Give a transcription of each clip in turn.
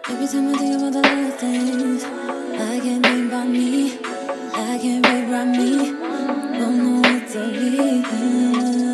Every time I think about the little things, I can't think about me. I can't rewrite me. Don't know what to be.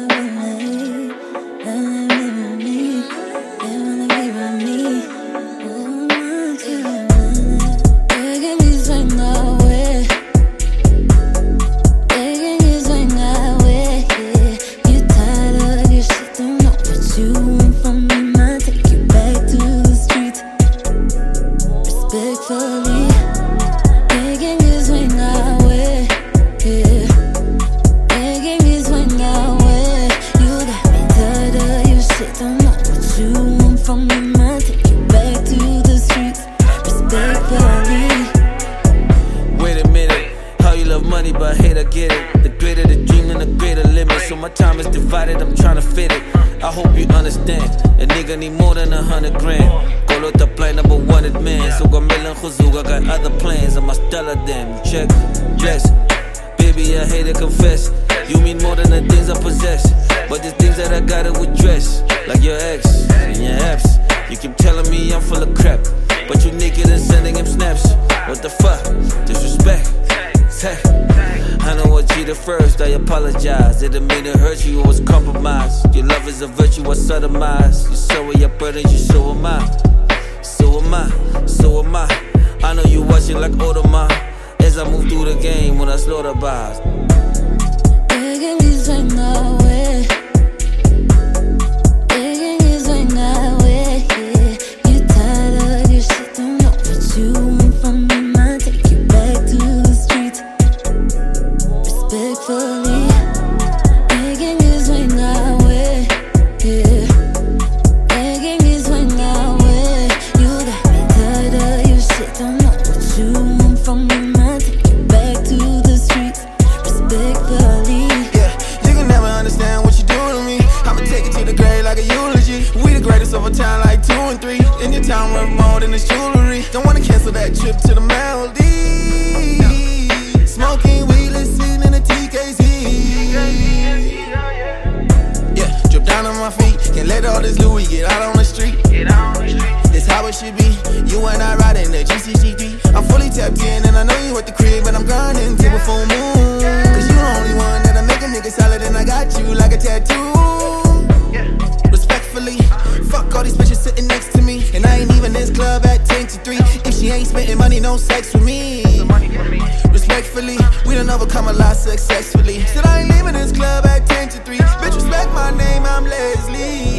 Respectfully, begging you swing away, yeah. Begging you swing away. You got me tired of your shit. Don't know what you want from me, man. Take you back to the streets. Respectfully. Wait a minute, how you love money but hate I get it. The greater the dream and the greater limit. So my time is divided, I'm trying to fit it. I hope you understand. A nigga need more than 100 grand. Call out the play number one at man. So go million khuzug, I got other plans. I must tell her them. Check, bless. Baby, I hate to confess. You mean more than the things I possess. But the things that I gotta address, like your ex and your apps. You keep telling me I'm full of crap, but you naked and sending him snaps. What the fuck? Disrespect. Hey. I know what you the first, I apologize. Didn't mean to hurt you, it was compromised. Your love is a virtue, I sodomized. You so are your brothers, you so am I. So am I, so am I. I know you watching like Audemars as I move through the game when I slaughter bars. Begging you swing away. Begging you swing away, yeah. You tired of your shit, don't know what you want from me, man. Take you back to the streets. Respectfully, begging you swing away, yeah. Begging you swing away. You got me tired of your shit, don't know what you want from me, man. Take you back to the streets. Respectfully. Yeah, you can never understand what you do to me. I'ma take it to the grave like a eulogy. We the greatest of all time, like 2 and 3. In your town, worth more than this jewelry. Don't wanna cancel that trip to the Maldives. Smoking weed, listening to TKZ. Yeah, drip down on my feet. Can't let all this Louis get out on the street. This how it should be. You and I riding the GCGD. I'm fully tapped in and I know you at the crib, but I'm grinding till a full moon. Cause you the only one that'll make a nigga solid, and I got you like a tattoo. Respectfully, fuck all these bitches sitting next to me. And I ain't even this club at 10 to 3. If she ain't spending money, no sex with me. Respectfully, we done overcome a lot successfully. Said I ain't leaving this club at 10 to 3. Bitch, respect my name, I'm Leslie.